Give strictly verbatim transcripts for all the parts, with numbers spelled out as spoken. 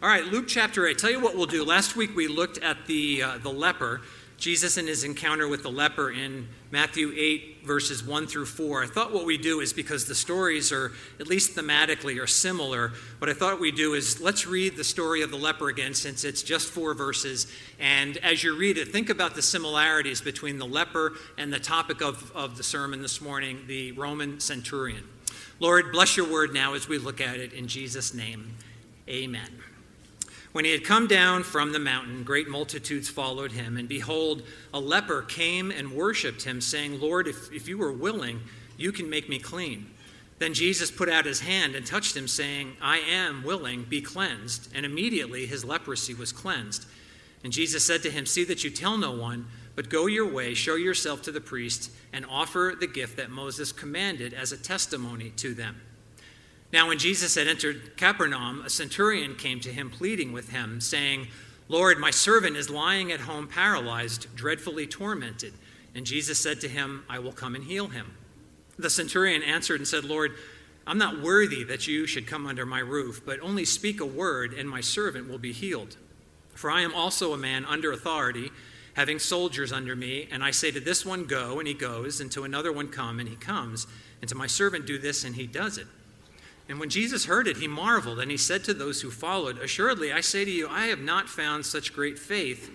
All right, Luke chapter eight. Tell you what we'll do. Last week we looked at the uh, the leper, Jesus and his encounter with the leper in Matthew eight, verses one through four. I thought what we do is, because the stories are, at least thematically, are similar, what I thought we do is let's read the story of the leper again, since it's just four verses. And as you read it, think about the similarities between the leper and the topic of, of the sermon this morning, the Roman centurion. Lord, bless your word now as we look at it in Jesus' name. Amen. When he had come down from the mountain, great multitudes followed him, and behold, a leper came and worshipped him, saying, Lord, if, if you are willing, you can make me clean. Then Jesus put out his hand and touched him, saying, I am willing, be cleansed. And immediately his leprosy was cleansed. And Jesus said to him, see that you tell no one, but go your way, show yourself to the priest, and offer the gift that Moses commanded as a testimony to them. Now, when Jesus had entered Capernaum, a centurion came to him, pleading with him, saying, Lord, my servant is lying at home paralyzed, dreadfully tormented. And Jesus said to him, I will come and heal him. The centurion answered and said, Lord, I'm not worthy that you should come under my roof, but only speak a word, and my servant will be healed. For I am also a man under authority, having soldiers under me, and I say to this one, go, and he goes, and to another one, come, and he comes, and to my servant, do this, and he does it. And when Jesus heard it, he marveled, and he said to those who followed, assuredly, I say to you, I have not found such great faith,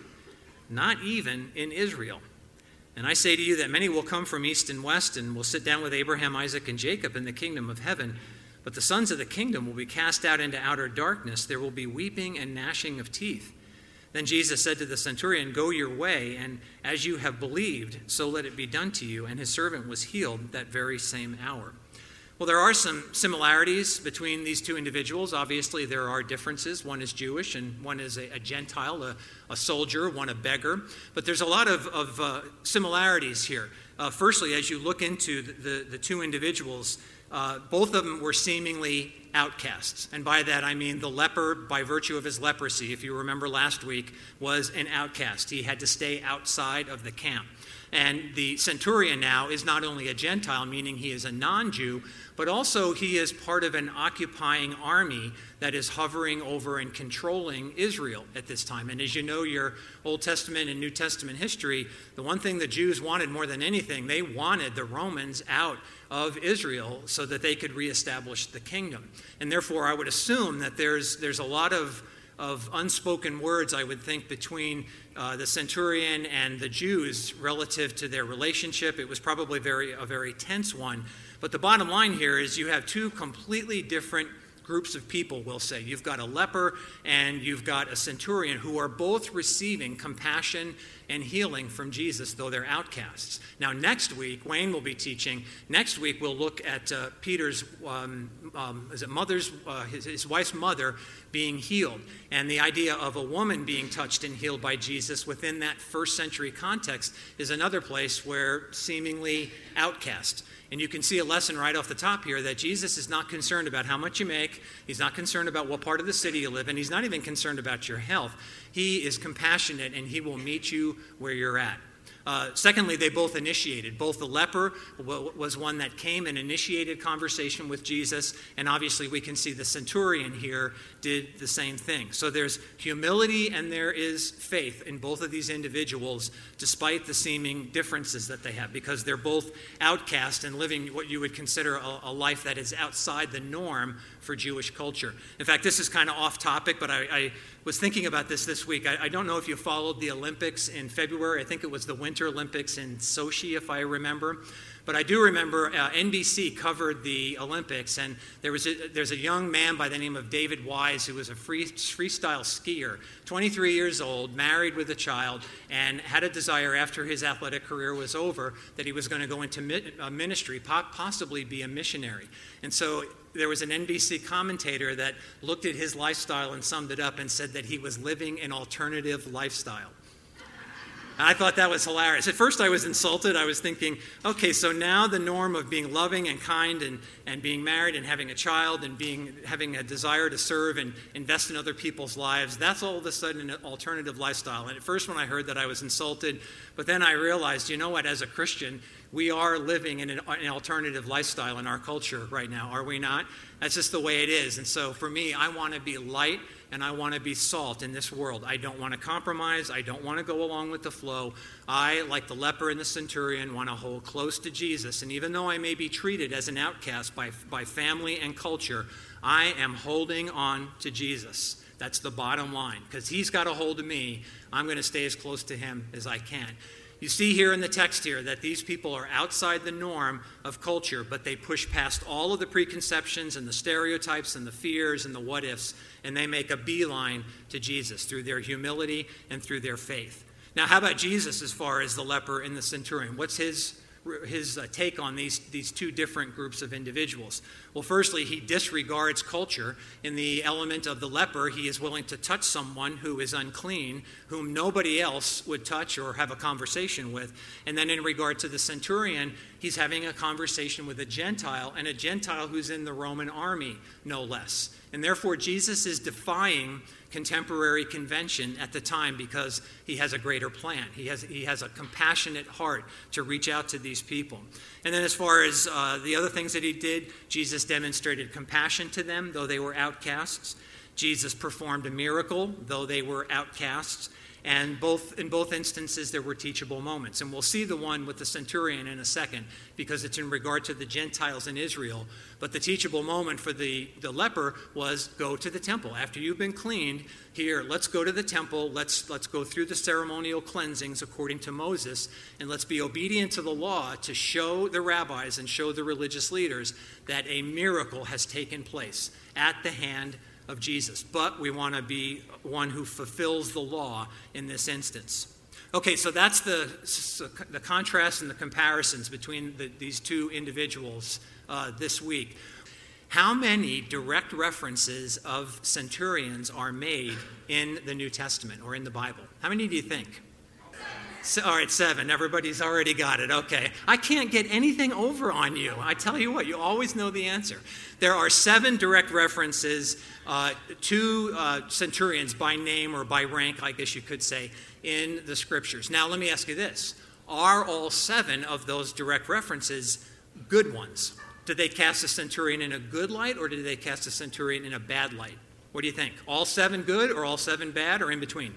not even in Israel. And I say to you that many will come from east and west, and will sit down with Abraham, Isaac, and Jacob in the kingdom of heaven. But the sons of the kingdom will be cast out into outer darkness. There will be weeping and gnashing of teeth. Then Jesus said to the centurion, go your way, and as you have believed, so let it be done to you. And his servant was healed that very same hour. Well, there are some similarities between these two individuals. Obviously, there are differences. One is Jewish and one is a, a Gentile, a, a soldier, one a beggar. But there's a lot of, of uh, similarities here. Uh, firstly, as you look into the, the, the two individuals, uh, both of them were seemingly outcasts. And by that, I mean the leper, by virtue of his leprosy, if you remember last week, was an outcast. He had to stay outside of the camp. And the centurion now is not only a Gentile, meaning he is a non-Jew, but also he is part of an occupying army that is hovering over and controlling Israel at this time. And as you know, your Old Testament and New Testament history, the one thing the Jews wanted more than anything, they wanted the Romans out of Israel so that they could reestablish the kingdom. And therefore, I would assume that there's there's a lot of of unspoken words, I would think, between uh, the centurion and the Jews relative to their relationship. It was probably very a very tense one. But the bottom line here is you have two completely different groups of people, we'll say. You've got a leper and you've got a centurion who are both receiving compassion and healing from Jesus, though they're outcasts. Now, next week, Wayne will be teaching. Next week, we'll look at uh, Peter's, um, um, is it mother's, uh, his, his wife's mother being healed, and the idea of a woman being touched and healed by Jesus within that first century context is another place where seemingly outcast. And you can see a lesson right off the top here that Jesus is not concerned about how much you make. He's not concerned about what part of the city you live in. He's not even concerned about your health. He is compassionate, and he will meet you where you're at. Uh, secondly, they both initiated. Both the leper was one that came and initiated conversation with Jesus, and obviously we can see the centurion here did the same thing. So there's humility and there is faith in both of these individuals, despite the seeming differences that they have, because they're both outcast and living what you would consider a, a life that is outside the norm for Jewish culture. In fact, this is kind of off topic, but I, I was thinking about this this week. I, I don't know if you followed the Olympics in February. I think it was the Winter Olympics in Sochi, if I remember. But I do remember uh, N B C covered the Olympics, and there was a, there's a young man by the name of David Wise who was a free, freestyle skier, twenty-three years old, married with a child, and had a desire after his athletic career was over that he was going to go into mi- uh, ministry, po- possibly be a missionary. And so there was an N B C commentator that looked at his lifestyle and summed it up and said that he was living an alternative lifestyle. I thought that was hilarious. At first I was insulted. I was thinking, okay, so now the norm of being loving and kind and, and being married and having a child and being having a desire to serve and invest in other people's lives, that's all of a sudden an alternative lifestyle. And at first when I heard that, I was insulted. But then I realized, you know what, as a Christian, we are living in an, an alternative lifestyle in our culture right now, are we not? That's just the way it is. And so for me, I want to be light and I want to be salt in this world. I don't want to compromise. I don't want to go along with the flow. I, like the leper and the centurion, want to hold close to Jesus. And even though I may be treated as an outcast by, by family and culture, I am holding on to Jesus. That's the bottom line. Because he's got a hold of me, I'm going to stay as close to him as I can. You see here in the text here that these people are outside the norm of culture, but they push past all of the preconceptions and the stereotypes and the fears and the what-ifs, and they make a beeline to Jesus through their humility and through their faith. Now, how about Jesus as far as the leper and the centurion? What's his his uh, take on these, these two different groups of individuals? Well, firstly, he disregards culture. In the element of the leper, he is willing to touch someone who is unclean, whom nobody else would touch or have a conversation with. And then in regard to the centurion, he's having a conversation with a Gentile, and a Gentile who's in the Roman army, no less. And therefore, Jesus is defying contemporary convention at the time because he has a greater plan. He has he has a compassionate heart to reach out to these people. And then as far as uh, the other things that he did, Jesus demonstrated compassion to them, though they were outcasts. Jesus performed a miracle, though they were outcasts. And both in both instances, there were teachable moments. And we'll see the one with the centurion in a second because it's in regard to the Gentiles in Israel. But the teachable moment for the, the leper was go to the temple. After you've been cleaned, here, let's go to the temple. Let's, let's go through the ceremonial cleansings according to Moses. And let's be obedient to the law to show the rabbis and show the religious leaders that a miracle has taken place at the hand of Jesus. But we want to be one who fulfills the law in this instance. Okay, so that's the, the contrast and the comparisons between the, these two individuals uh, this week. How many direct references of centurions are made in the New Testament or in the Bible? How many do you think? So, all right, seven. Everybody's already got it. Okay. I can't get anything over on you. I tell you what, you always know the answer. There are seven direct references uh, to uh, centurions by name or by rank, I guess you could say, in the Scriptures. Now, let me ask you this. Are all seven of those direct references good ones? Did they cast a centurion in a good light, or did they cast a centurion in a bad light? What do you think? All seven good, or all seven bad, or in between?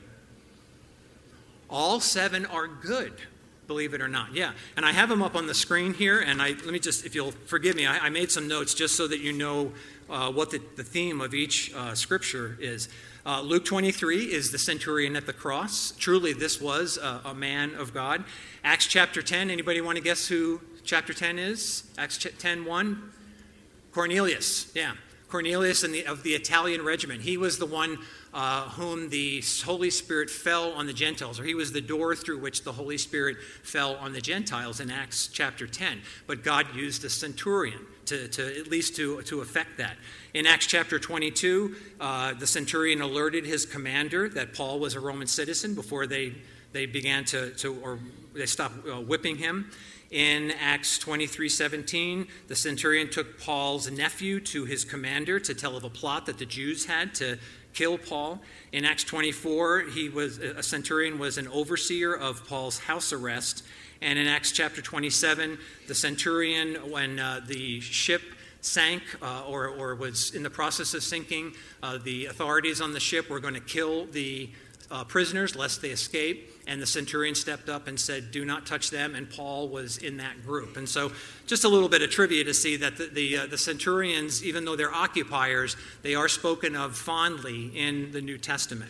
All seven are good, believe it or not. Yeah, and I have them up on the screen here, and I let me just, if you'll forgive me, I, I made some notes just so that you know uh, what the, the theme of each uh, scripture is. Uh, Luke twenty-three is the centurion at the cross. Truly, this was a, a man of God. Acts chapter ten, anybody want to guess who chapter ten is? Acts ten one? Cornelius, yeah. Cornelius in the, of the Italian regiment. He was the one uh, whom the Holy Spirit fell on the Gentiles, or he was the door through which the Holy Spirit fell on the Gentiles in Acts chapter ten. But God used a centurion to, to at least to, to effect that. In Acts chapter twenty-two, uh, the centurion alerted his commander that Paul was a Roman citizen before they, they began to, to, or they stopped uh, whipping him. In Acts twenty-three seventeen, the centurion took Paul's nephew to his commander to tell of a plot that the Jews had to kill Paul. In Acts twenty-four, he was a centurion was an overseer of Paul's house arrest. And in Acts chapter twenty-seven, the centurion, when uh, the ship sank uh, or, or was in the process of sinking, uh, the authorities on the ship were going to kill the Uh, prisoners lest they escape, and the centurion stepped up and said, do not touch them, and Paul was in that group. And so just a little bit of trivia to see that the the, uh, the centurions, even though they're occupiers, they are spoken of fondly in the New Testament.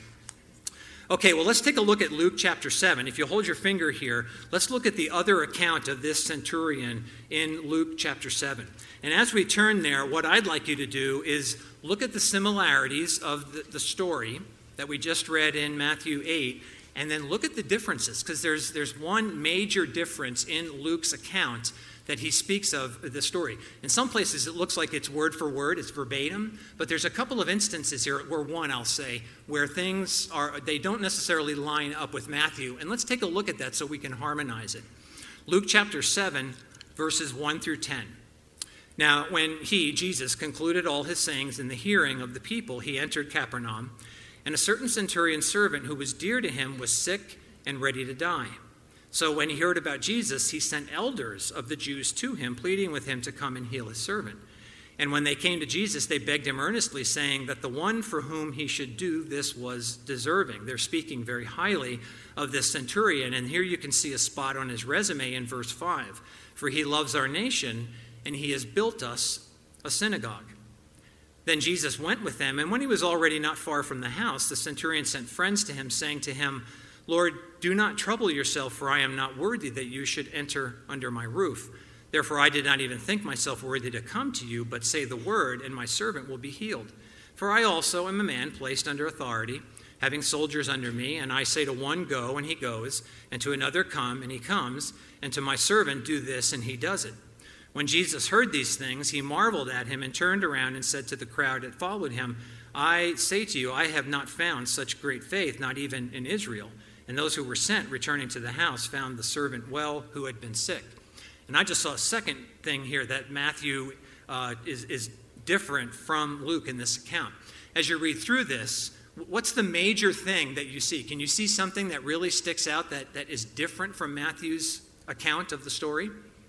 Okay, well, let's take a look at Luke chapter seven. If you hold your finger here, let's look at the other account of this centurion in Luke chapter seven. And as we turn there, what I'd like you to do is look at the similarities of the, the story that we just read in Matthew eight, and then look at the differences, because there's there's one major difference in Luke's account that he speaks of the story. In some places, it looks like it's word for word, it's verbatim, but there's a couple of instances here, where one, I'll say, where things are, they don't necessarily line up with Matthew, and let's take a look at that so we can harmonize it. Luke chapter seven, verses one through ten. Now, when he, Jesus, concluded all his sayings in the hearing of the people, he entered Capernaum. And a certain centurion's servant who was dear to him was sick and ready to die. So when he heard about Jesus, he sent elders of the Jews to him, pleading with him to come and heal his servant. And when they came to Jesus, they begged him earnestly, saying that the one for whom he should do this was deserving. They're speaking very highly of this centurion. And here you can see a spot on his resume in verse five. For he loves our nation, and he has built us a synagogue. Then Jesus went with them, and when he was already not far from the house, the centurion sent friends to him, saying to him, Lord, do not trouble yourself, for I am not worthy that you should enter under my roof. Therefore I did not even think myself worthy to come to you, but say the word, and my servant will be healed. For I also am a man placed under authority, having soldiers under me, and I say to one, go, and he goes, and to another, come, and he comes, and to my servant, do this, and he does it. When Jesus heard these things, he marveled at him and turned around and said to the crowd that followed him, I say to you, I have not found such great faith, not even in Israel. And those who were sent, returning to the house, found the servant well who had been sick. And I just saw a second thing here that Matthew uh, is, is different from Luke in this account. As you read through this, what's the major thing that you see? Can you see something that really sticks out that, that is different from Matthew's account of the story?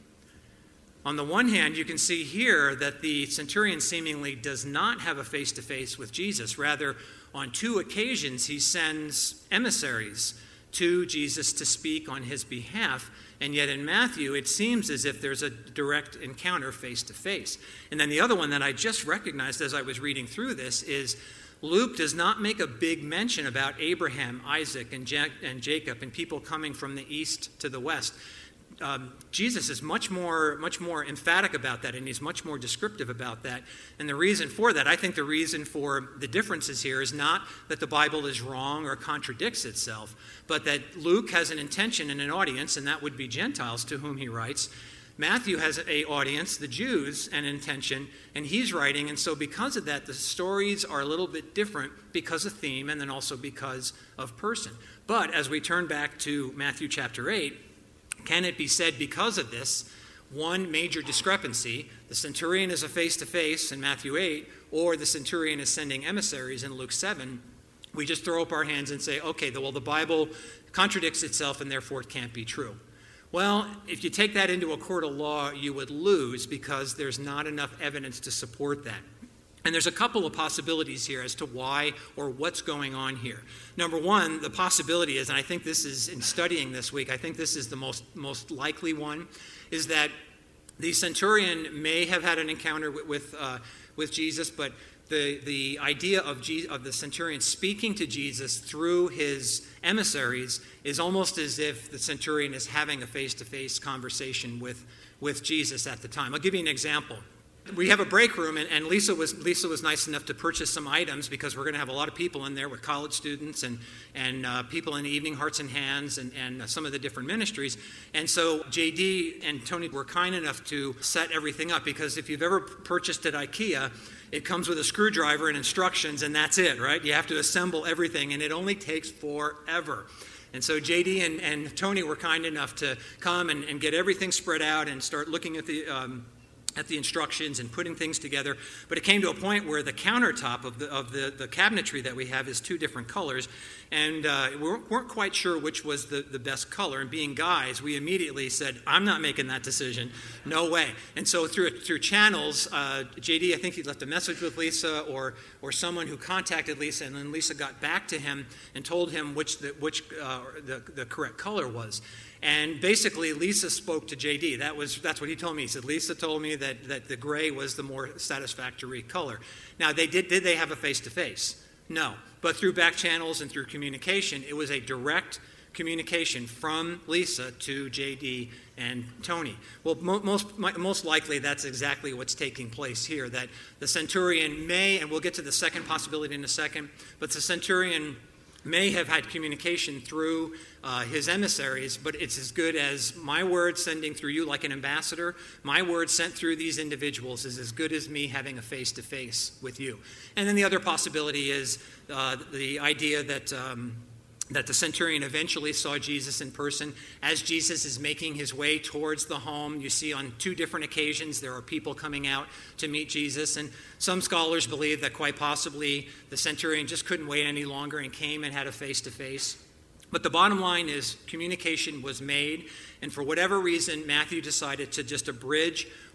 On the one hand, you can see here that the centurion seemingly does not have a face-to-face with Jesus. Rather, on two occasions, he sends emissaries to Jesus to speak on his behalf. And yet in Matthew, it seems as if there's a direct encounter face-to-face. And then the other one that I just recognized as I was reading through this is Luke does not make a big mention about Abraham, Isaac, and Jacob, and people coming from the east to the west. Um, Jesus is much more, much more emphatic about that, and he's much more descriptive about that. And the reason for that, I think the reason for the differences here is not that the Bible is wrong or contradicts itself, but that Luke has an intention and an audience, and that would be Gentiles to whom he writes. Matthew has an audience, the Jews, an intention, and he's writing. And so because of that, the stories are a little bit different because of theme and then also because of person. But as we turn back to Matthew chapter eight, can it be said because of this, one major discrepancy, the centurion is a face-to-face in Matthew eight, or the centurion is sending emissaries in Luke seven, we just throw up our hands and say, okay, well, the Bible contradicts itself and therefore it can't be true. Well, if you take that into a court of law, you would lose because there's not enough evidence to support that. And there's a couple of possibilities here as to why or what's going on here. Number one, the possibility is, and I think this is, in studying this week, I think this is the most, most likely one, is that the centurion may have had an encounter with, with, uh, with Jesus, but the, the idea of, Je- of the centurion speaking to Jesus through his emissaries is almost as if the centurion is having a face-to-face conversation with, with Jesus at the time. I'll give you an example. We have a break room, and, and Lisa was Lisa was nice enough to purchase some items because we're going to have a lot of people in there with college students and and uh, people in Evening Hearts and Hands and, and uh, some of the different ministries. And so J D and Tony were kind enough to set everything up because if you've ever purchased at IKEA, it comes with a screwdriver and instructions, and that's it, right? You have to assemble everything, and it only takes forever. And so J D and, and Tony were kind enough to come and, and get everything spread out and start looking at the um, at the instructions and putting things together. But it came to a point where the countertop of the of the, the cabinetry that we have is two different colors, and uh, we weren't quite sure which was the, the best color. And being guys, we immediately said, I'm not making that decision. No way. And so through through channels, uh, J D, I think he left a message with Lisa or or someone who contacted Lisa, and then Lisa got back to him and told him which the, which uh, the, the correct color was. And basically, Lisa spoke to J D. That was that's what he told me. He said, Lisa told me that, that the gray was the more satisfactory color. Now, they did did they have a face-to-face? No. But through back channels and through communication, it was a direct communication from Lisa to J D and Tony. Well, mo- most most likely, that's exactly what's taking place here, that the centurion may, and we'll get to the second possibility in a second, but the centurion may have had communication through uh, his emissaries, but it's as good as my word sending through you like an ambassador. My word sent through these individuals is as good as me having a face-to-face with you. And then the other possibility is uh, the idea that um, that the centurion eventually saw Jesus in person. As Jesus is making his way towards the home, you see on two different occasions there are people coming out to meet Jesus, and some scholars believe that quite possibly the centurion just couldn't wait any longer and came and had a face-to-face. But the bottom line is communication was made, and for whatever reason, Matthew decided to just abridge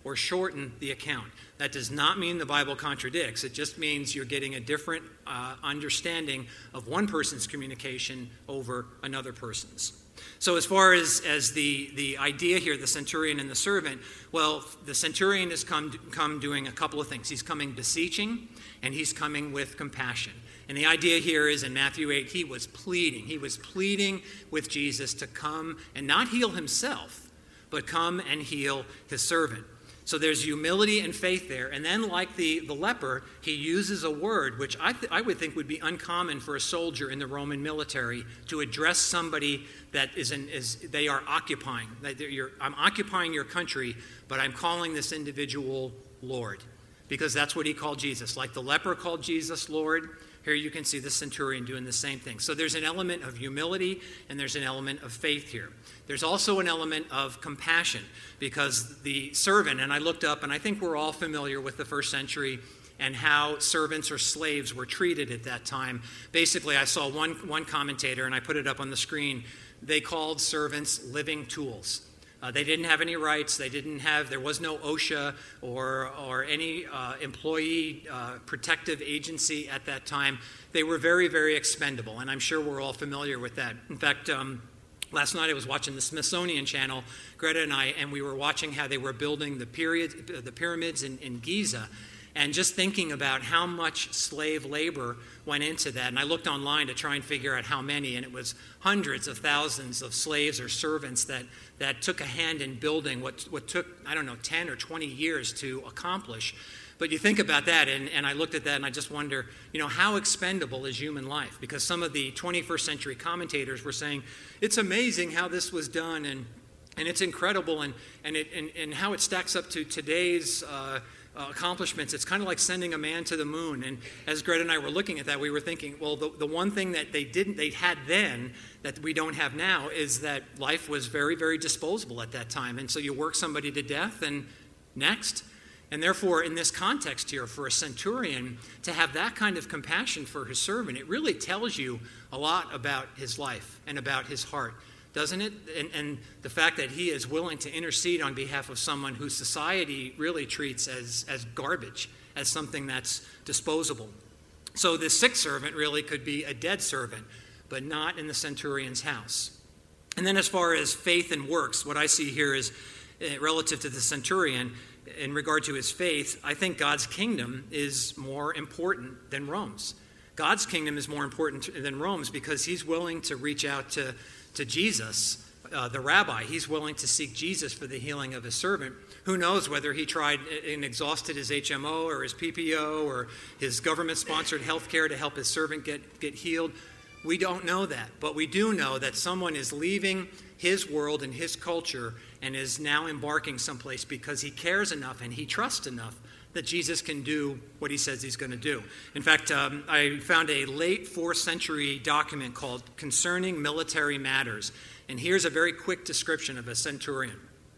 or shorten the account. That does not mean the Bible contradicts. It just means you're getting a different uh, understanding of one person's communication over another person's. So as far as, as the, the idea here, the centurion and the servant, well, the centurion has come, come doing a couple of things. He's coming beseeching, and he's coming with compassion. And the idea here is in Matthew eight, he was pleading. He was pleading with Jesus to come and not heal himself, but come and heal his servant. So there's humility and faith there. And then like the, the leper, he uses a word which I, th- I would think would be uncommon for a soldier in the Roman military to address somebody that is, in, is they are occupying. That you're, I'm occupying your country, but I'm calling this individual Lord. Because that's what he called Jesus. Like the leper called Jesus Lord, here you can see the centurion doing the same thing. So there's an element of humility and there's an element of faith here. There's also an element of compassion because the servant, and I looked up and I think we're all familiar with the first century and how servants or slaves were treated at that time. Basically, I saw one, one commentator, and I put it up on the screen, they called servants living tools. Uh, they didn't have any rights. They didn't have, there was no OSHA or, or any uh, employee uh, protective agency at that time. They were very, very expendable, and I'm sure we're all familiar with that. In fact, um, last night I was watching the Smithsonian Channel, Greta and I, and we were watching how they were building the, period, the pyramids in, in Giza. And just thinking about how much slave labor went into that. And I looked online to try and figure out how many, and it was hundreds of thousands of slaves or servants that, that took a hand in building what, what took, I don't know, ten or twenty years to accomplish. But you think about that, and, and I looked at that, and I just wonder, you know, how expendable is human life? Because some of the twenty-first century commentators were saying, it's amazing how this was done, and, and it's incredible, and, and, it, and, and how it stacks up to today's uh, Uh, accomplishments. It's kind of like sending a man to the moon. And as Greta and I were looking at that, we were thinking, well, the, the one thing that they didn't, they had then that we don't have now is that life was very, very disposable at that time. And so you work somebody to death and next. And therefore, in this context here, for a centurion to have that kind of compassion for his servant, it really tells you a lot about his life and about his heart. Doesn't it? And, and the fact that he is willing to intercede on behalf of someone who society really treats as, as garbage, as something that's disposable. So this sick servant really could be a dead servant, but not in the centurion's house. And then as far as faith and works, what I see here is, uh, relative to the centurion, in regard to his faith, I think God's kingdom is more important than Rome's. God's kingdom is more important than Rome's because he's willing to reach out to to Jesus, uh, the rabbi. He's willing to seek Jesus for the healing of his servant. Who knows whether he tried and exhausted his H M O or his P P O or his government-sponsored health care to help his servant get, get healed. We don't know that, but we do know that someone is leaving his world and his culture and is now embarking someplace because he cares enough and he trusts enough that Jesus can do what he says he's going to do. In fact, um, I found a late fourth century document called Concerning Military Matters. And here's a very quick description of a centurion.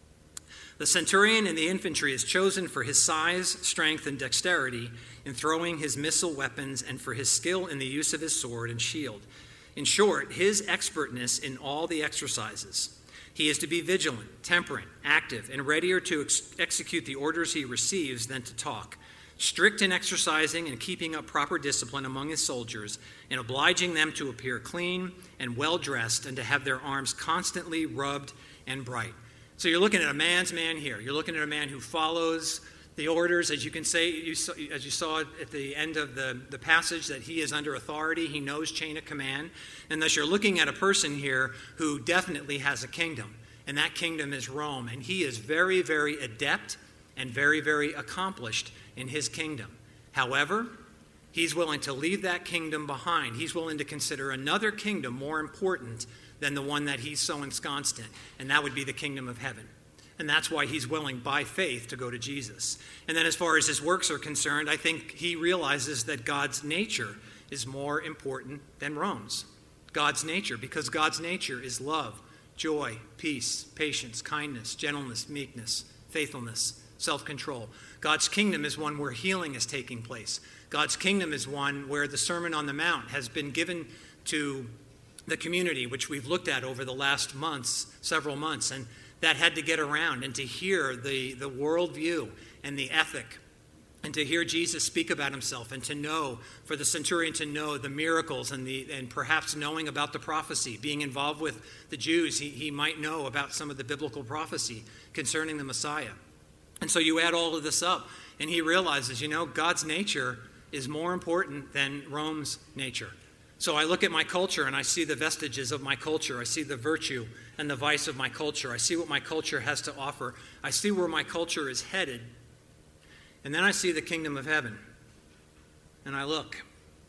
The centurion in the infantry is chosen for his size, strength, and dexterity in throwing his missile weapons and for his skill in the use of his sword and shield. In short, his expertness in all the exercises. He is to be vigilant, temperate, active, and readier to ex- execute the orders he receives than to talk, strict in exercising and keeping up proper discipline among his soldiers, and obliging them to appear clean and well-dressed and to have their arms constantly rubbed and bright. So you're looking at a man's man here. You're looking at a man who follows the orders, as you can say, you saw, as you saw at the end of the, the passage, that he is under authority. He knows chain of command. And thus you're looking at a person here who definitely has a kingdom, and that kingdom is Rome. And he is very, very adept and very, very accomplished in his kingdom. However, he's willing to leave that kingdom behind. He's willing to consider another kingdom more important than the one that he's so ensconced in, and that would be the kingdom of heaven. And that's why he's willing, by faith, to go to Jesus. And then as far as his works are concerned, I think he realizes that God's nature is more important than Rome's. God's nature, because God's nature is love, joy, peace, patience, kindness, gentleness, meekness, faithfulness, self-control. God's kingdom is one where healing is taking place. God's kingdom is one where the Sermon on the Mount has been given to the community, which we've looked at over the last months, several months. And that had to get around and to hear the, the worldview and the ethic, and to hear Jesus speak about himself, and to know, for the centurion to know the miracles and the and perhaps knowing about the prophecy, being involved with the Jews, he, he might know about some of the biblical prophecy concerning the Messiah. And so you add all of this up, and he realizes, you know, God's nature is more important than Rome's nature. So I look at my culture and I see the vestiges of my culture. I see the virtue and the vice of my culture. I see what my culture has to offer. I see where my culture is headed. And then I see the kingdom of heaven. And I look,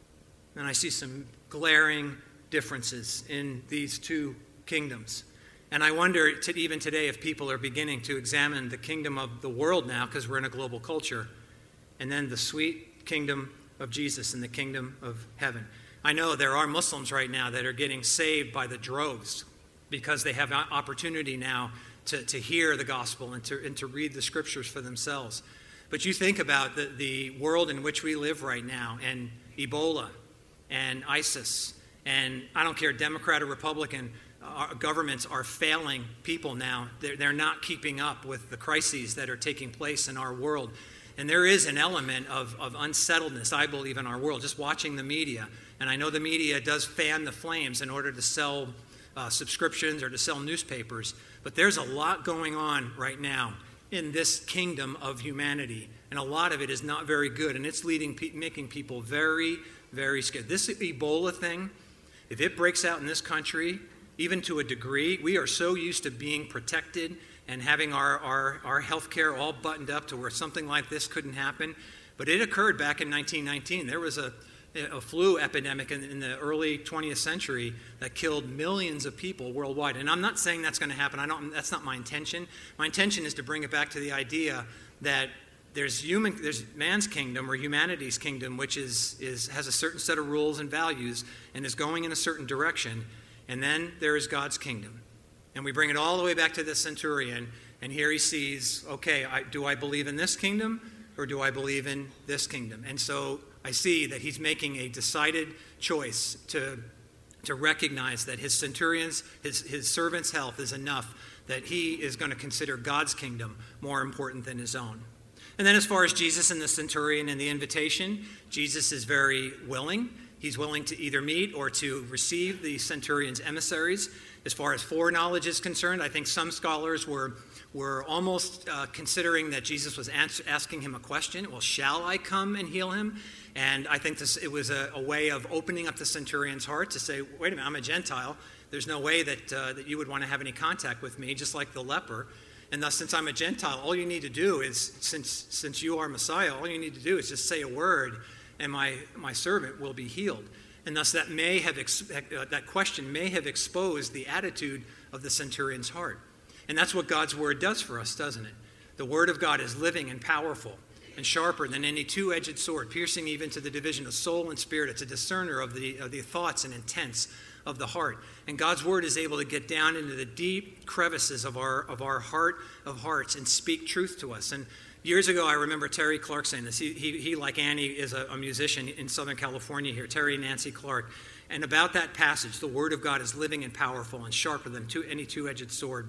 and I see some glaring differences in these two kingdoms. And I wonder to, even today if people are beginning to examine the kingdom of the world now, because we're in a global culture, and then the sweet kingdom of Jesus and the kingdom of heaven. I know there are Muslims right now that are getting saved by the droves because they have opportunity now to, to hear the gospel and to, and to read the scriptures for themselves. But you think about the, the world in which we live right now, and Ebola and ISIS, and I don't care, Democrat or Republican, our governments are failing people now. They're, they're not keeping up with the crises that are taking place in our world. And there is an element of, of unsettledness, I believe, in our world, just watching the media. And I know the media does fan the flames in order to sell uh, subscriptions or to sell newspapers. But there's a lot going on right now in this kingdom of humanity. And a lot of it is not very good. And it's leading, making people very, very scared. This Ebola thing, if it breaks out in this country, even to a degree, we are so used to being protected and having our, our, our health care all buttoned up to where something like this couldn't happen. But it occurred back in nineteen nineteen. There was a, a flu epidemic in, in the early twentieth century that killed millions of people worldwide. And I'm not saying that's going to happen. I don't. That's not my intention. My intention is to bring it back to the idea that there's human, there's man's kingdom or humanity's kingdom, which is, is has a certain set of rules and values and is going in a certain direction. And then there is God's kingdom. And we bring it all the way back to the centurion, and here he sees, okay, I, do I believe in this kingdom or do I believe in this kingdom? And so I see that he's making a decided choice to, to recognize that his centurion's, his, his servant's health is enough, that he is going to consider God's kingdom more important than his own. And then as far as Jesus and the centurion and the invitation, Jesus is very willing. He's willing to either meet or to receive the centurion's emissaries. As far as foreknowledge is concerned, I think some scholars were were almost uh, considering that Jesus was ans- asking him a question. Well, shall I come and heal him? And I think this it was a, a way of opening up the centurion's heart to say, wait a minute, I'm a Gentile. There's no way that uh, that you would want to have any contact with me, just like the leper. And thus, since I'm a Gentile, all you need to do is, since since you are Messiah, all you need to do is just say a word, and my, my servant will be healed. And thus that may have ex- uh, that question may have exposed the attitude of the centurion's heart. And that's what God's word does for us, doesn't it? The word of God is living and powerful and sharper than any two-edged sword, piercing even to the division of soul and spirit. It's a discerner of the, of the thoughts and intents of the heart. And God's word is able to get down into the deep crevices of our, of our heart of hearts and speak truth to us. And years ago, I remember Terry Clark saying this. He, he, he like Annie, is a, a musician in Southern California here, Terry and Nancy Clark. And about that passage, the word of God is living and powerful and sharper than two, any two-edged sword.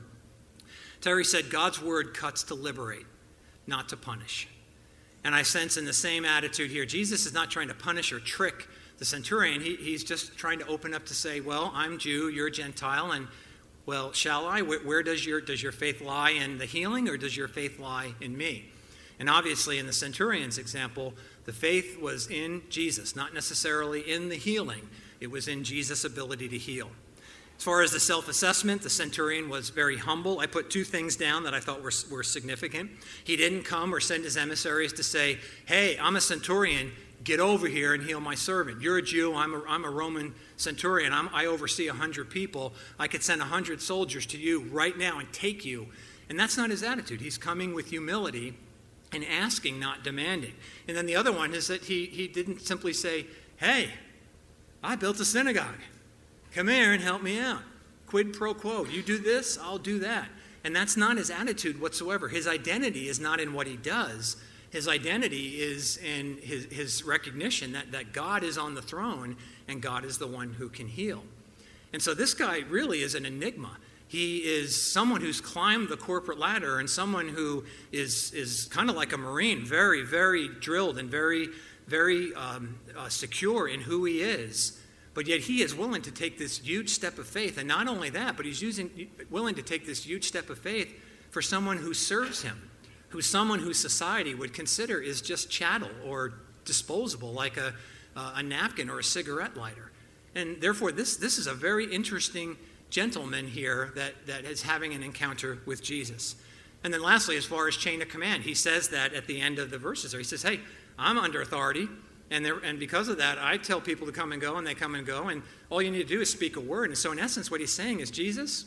Terry said, God's word cuts to liberate, not to punish. And I sense in the same attitude here, Jesus is not trying to punish or trick the centurion. He, he's just trying to open up to say, well, I'm Jew, you're Gentile, and well, shall I? Where, where does your does your faith lie, in the healing, or does your faith lie in me? And obviously, in the centurion's example, the faith was in Jesus, not necessarily in the healing. It was in Jesus' ability to heal. As far as the self-assessment, the centurion was very humble. I put two things down that I thought were, were significant. He didn't come or send his emissaries to say, hey, I'm a centurion, get over here and heal my servant. You're a Jew, I'm a, I'm a Roman centurion, I'm, I oversee one hundred people. I could send one hundred soldiers to you right now and take you. And that's not his attitude. He's coming with humility and asking, not demanding. And then the other one is that he, he didn't simply say, hey, I built a synagogue. Come here and help me out. Quid pro quo. You do this, I'll do that. And that's not his attitude whatsoever. His identity is not in what he does. His identity is in his, his recognition that, that God is on the throne and God is the one who can heal. And so this guy really is an enigma. He is someone who's climbed the corporate ladder and someone who is, is kind of like a Marine, very, very drilled and very, very um, uh, secure in who he is. But yet he is willing to take this huge step of faith. And not only that, but he's using, willing to take this huge step of faith for someone who serves him, who's someone whose society would consider is just chattel or disposable, like a, uh, a napkin or a cigarette lighter. And therefore, this, this is a very interesting gentleman here that, that is having an encounter with Jesus. And then lastly, as far as chain of command, he says that at the end of the verses there. He says, hey, I'm under authority, and, there, and because of that, I tell people to come and go, and they come and go, and all you need to do is speak a word. And so in essence, what he's saying is, Jesus,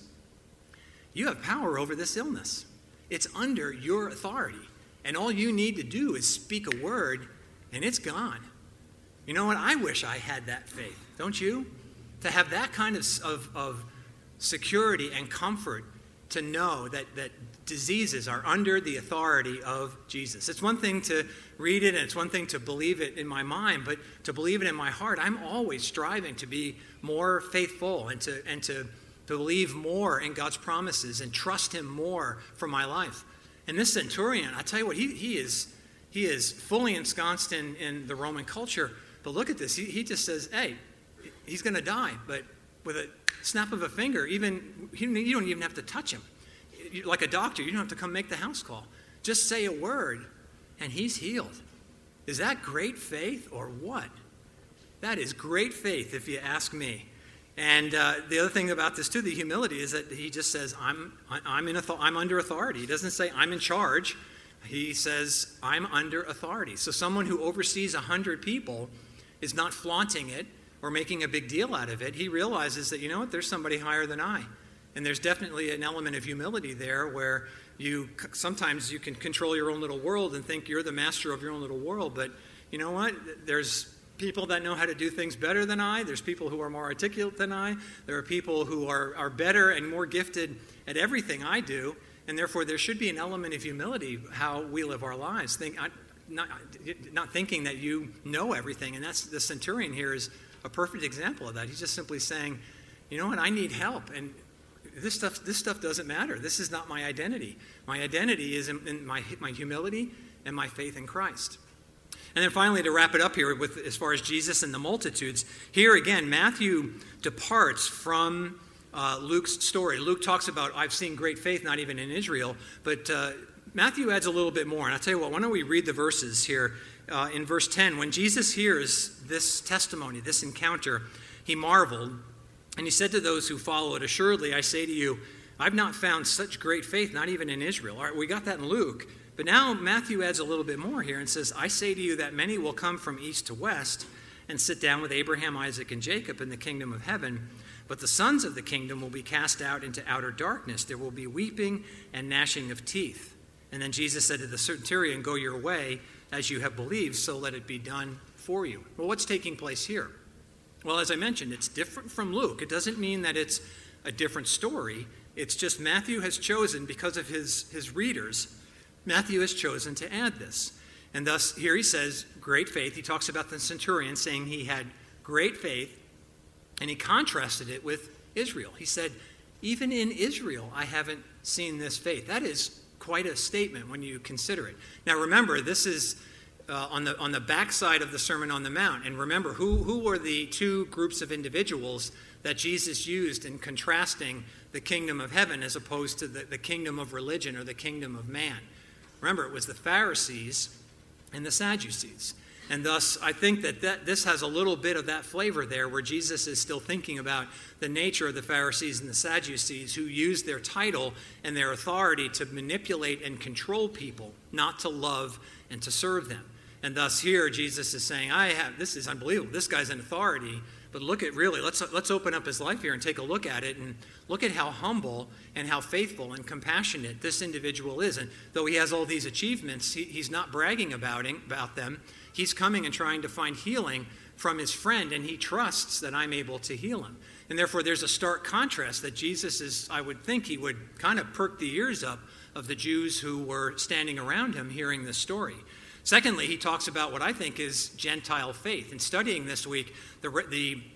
you have power over this illness. It's under your authority. And all you need to do is speak a word, and it's gone. You know what? I wish I had that faith, don't you? To have that kind of, of, of security and comfort to know that, that diseases are under the authority of Jesus. It's one thing to read it and it's one thing to believe it in my mind, but to believe it in my heart, I'm always striving to be more faithful and to and to believe more in God's promises and trust him more for my life. And this centurion, I tell you what, he, he is he is fully ensconced in, in the Roman culture, but look at this. He, he just says, hey, he's going to die, but with a snap of a finger, even you don't even have to touch him. Like a doctor, you don't have to come make the house call. Just say a word, and he's healed. Is that great faith or what? That is great faith, if you ask me. And uh, the other thing about this too, the humility, is that he just says, "I'm I'm in author- I'm under authority." He doesn't say, "I'm in charge." He says, "I'm under authority." So someone who oversees a hundred people is not flaunting it or making a big deal out of it. He realizes that, you know what, there's somebody higher than I. And there's definitely an element of humility there where you sometimes you can control your own little world and think you're the master of your own little world. But you know what? There's people that know how to do things better than I. There's people who are more articulate than I. There are people who are, are better and more gifted at everything I do. And therefore, there should be an element of humility how we live our lives. Think, not, not thinking that you know everything. And that's the centurion here is a perfect example of that. He's just simply saying, you know what? I need help. And This stuff, this stuff doesn't matter. This is not my identity. My identity is in, in my, my humility and my faith in Christ. And then finally, to wrap it up here with as far as Jesus and the multitudes, here again, Matthew departs from uh, Luke's story. Luke talks about, I've seen great faith, not even in Israel, but uh, Matthew adds a little bit more. And I'll tell you what, why don't we read the verses here uh, in verse ten. When Jesus hears this testimony, this encounter, he marveled. And he said to those who followed, assuredly, I say to you, I've not found such great faith, not even in Israel. All right, we got that in Luke. But now Matthew adds a little bit more here and says, I say to you that many will come from east to west and sit down with Abraham, Isaac, and Jacob in the kingdom of heaven. But the sons of the kingdom will be cast out into outer darkness. There will be weeping and gnashing of teeth. And then Jesus said to the centurion, go your way as you have believed, so let it be done for you. Well, what's taking place here? Well, as I mentioned, it's different from Luke. It doesn't mean that it's a different story. It's just Matthew has chosen, because of his, his readers, Matthew has chosen to add this. And thus, here he says, great faith. He talks about the centurion saying he had great faith, and he contrasted it with Israel. He said, even in Israel, I haven't seen this faith. That is quite a statement when you consider it. Now, remember, this is Uh, on the on the backside of the Sermon on the Mount. And remember, who, who were the two groups of individuals that Jesus used in contrasting the kingdom of heaven as opposed to the, the kingdom of religion or the kingdom of man? Remember, it was the Pharisees and the Sadducees. And thus, I think that, that this has a little bit of that flavor there where Jesus is still thinking about the nature of the Pharisees and the Sadducees who used their title and their authority to manipulate and control people, not to love and to serve them. And thus here Jesus is saying, I have, this is unbelievable. This guy's an authority. But look at really, let's let's open up his life here and take a look at it and look at how humble and how faithful and compassionate this individual is. And though he has all these achievements, he, he's not bragging about, him, about them. He's coming and trying to find healing from his friend, and he trusts that I'm able to heal him. And therefore there's a stark contrast that Jesus is, I would think he would kind of perk the ears up of the Jews who were standing around him hearing this story. Secondly, he talks about what I think is Gentile faith. In studying this week, the, the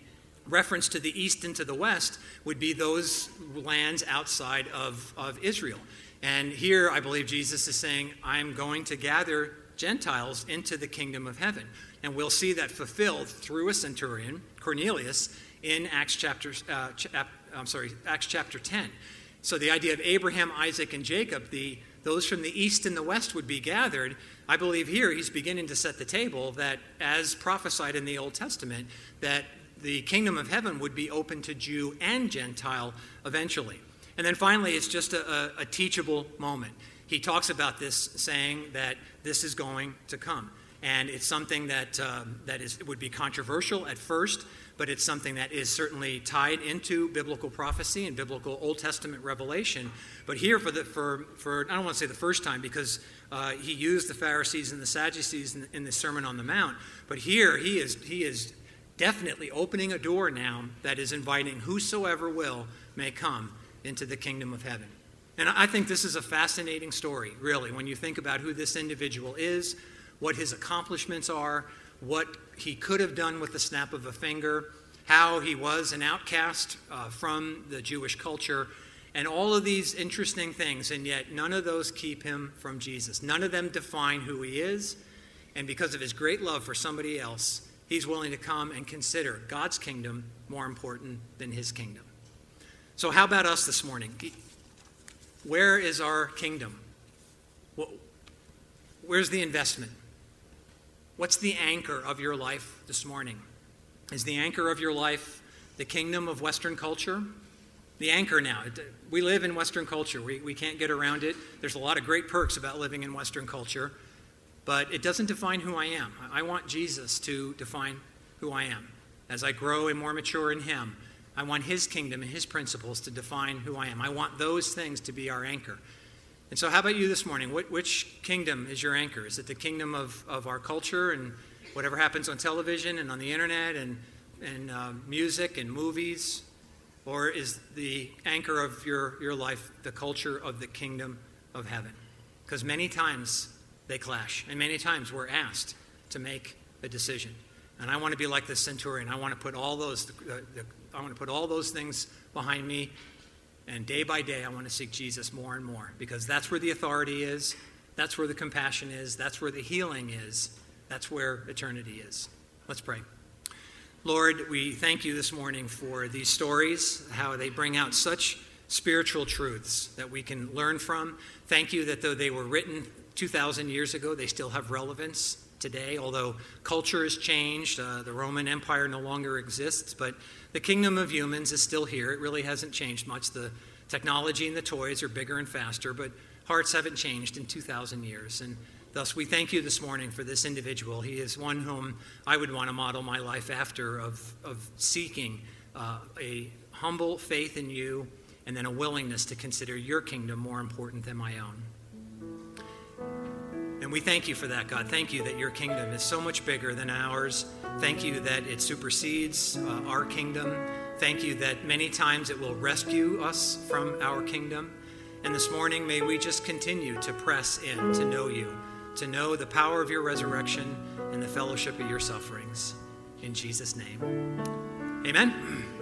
reference to the east and to the west would be those lands outside of, of Israel. And here I believe Jesus is saying, I'm going to gather Gentiles into the kingdom of heaven. And we'll see that fulfilled through a centurion, Cornelius, in Acts chapter, uh, ch- I'm sorry, Acts chapter ten. So the idea of Abraham, Isaac, and Jacob, the those from the east and the west would be gathered. I believe here he's beginning to set the table that, as prophesied in the Old Testament, that the kingdom of heaven would be open to Jew and Gentile eventually. And then finally, it's just a, a, a teachable moment. He talks about this, saying that this is going to come. And it's something that um, that is it would be controversial at first, but it's something that is certainly tied into biblical prophecy and biblical Old Testament revelation. But here, for the for for I don't want to say the first time, because uh, he used the Pharisees and the Sadducees in, in the Sermon on the Mount. But here he is he is definitely opening a door now that is inviting whosoever will may come into the kingdom of heaven. And I think this is a fascinating story, really, when you think about who this individual is, what his accomplishments are, what he could have done with the snap of a finger, how he was an outcast uh, from the Jewish culture, and all of these interesting things, and yet none of those keep him from Jesus. None of them define who he is, and because of his great love for somebody else, he's willing to come and consider God's kingdom more important than his kingdom. So how about us this morning? Where is our kingdom? Where's the investment? What's the anchor of your life this morning? Is the anchor of your life the kingdom of Western culture? The anchor now. We live in Western culture. We, we can't get around it. There's a lot of great perks about living in Western culture, but it doesn't define who I am. I want Jesus to define who I am. As I grow and more mature in him, I want his kingdom and his principles to define who I am. I want those things to be our anchor. And so how about you this morning? What, which kingdom is your anchor? Is it the kingdom of, of our culture and whatever happens on television and on the internet and, and uh, music and movies? Or is the anchor of your, your life the culture of the kingdom of heaven? Because many times they clash, and many times we're asked to make a decision. And I want to be like the centurion. I want to put all those, the, the, I want to put all those things behind me. And day by day, I want to seek Jesus more and more, because that's where the authority is, that's where the compassion is, that's where the healing is, that's where eternity is. Let's pray. Lord, we thank you this morning for these stories, how they bring out such spiritual truths that we can learn from. Thank you that though they were written two thousand years ago, they still have relevance today, although culture has changed. Uh, the Roman Empire no longer exists, but the kingdom of humans is still here. It really hasn't changed much. The technology and the toys are bigger and faster, but hearts haven't changed in two thousand years. And thus, we thank you this morning for this individual. He is one whom I would want to model my life after, of, of seeking uh, a humble faith in you and then a willingness to consider your kingdom more important than my own. And we thank you for that, God. Thank you that your kingdom is so much bigger than ours. Thank you that it supersedes uh, our kingdom. Thank you that many times it will rescue us from our kingdom. And this morning, may we just continue to press in to know you, to know the power of your resurrection and the fellowship of your sufferings. In Jesus' name, amen.